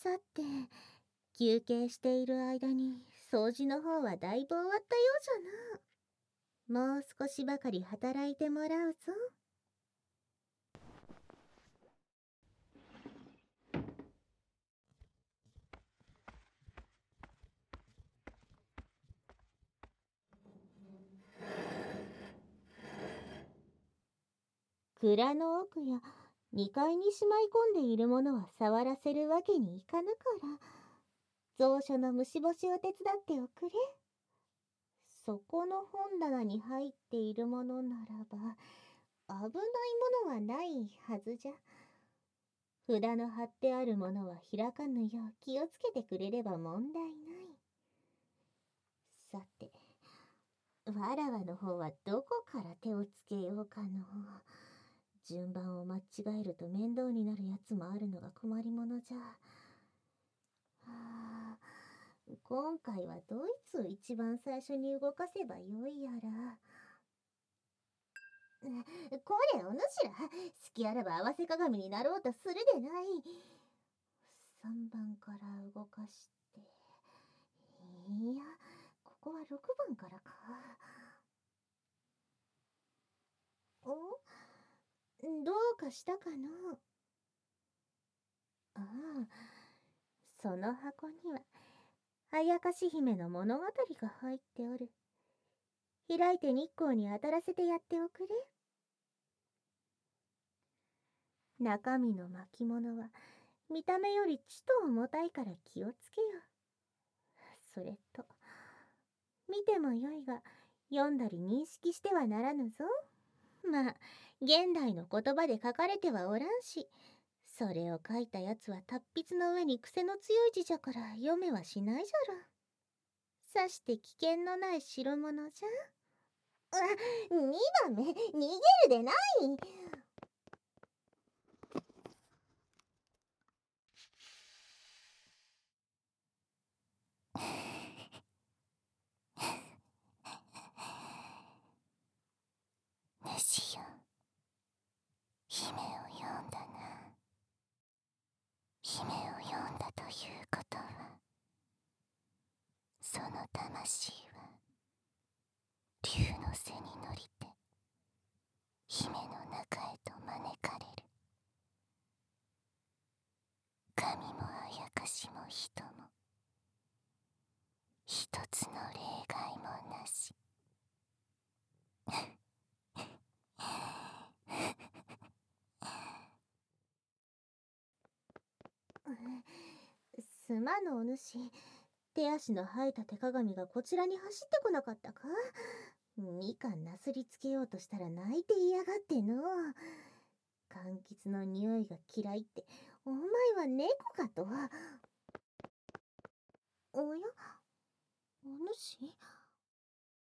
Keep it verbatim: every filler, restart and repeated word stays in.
さて、休憩している間に掃除の方はだいぶ終わったようじゃな。もう少しばかり働いてもらうぞ。蔵の奥やにかいにしまい込んでいるものは触らせるわけにいかぬから、蔵書の虫干しを手伝っておくれ。そこの本棚に入っているものならば、危ないものはないはずじゃ。札の貼ってあるものは開かぬよう気をつけてくれれば問題ない。さて、わらわの方はどこから手をつけようかの。順番を間違えると面倒になるやつもあるのが困りものじゃ。はあ、今回はドイツを一番最初に動かせばよいやら。これお主ら、隙あらば合わせ鏡になろうとするでない。さんばんから動かして、いや、ここはろくばんからか。お、どうかしたかの。ああ、その箱にはあやかし姫の物語が入っておる。開いて日光に当たらせてやっておくれ。中身の巻物は見た目よりちと重たいから気をつけよ。それと、見てもよいが読んだり認識してはならぬぞ。まあ、現代の言葉で書かれてはおらんし、それを書いたやつは達筆の上に癖の強い字じゃから読めはしないじゃろ。さして危険のない代物じゃ。あ、にばんめ、逃げるでない。 主よ、姫を読んだな。姫を読んだということは、その魂は竜の背に乗りて姫の中へと招かれる。神もあやかしも人も一つの例外もなし。 すまぬお主、手足の生えた手鏡がこちらに走ってこなかったか。みかんなすりつけようとしたら泣いていやがっての。柑橘の匂いが嫌いって、お前は猫かと。おや、お主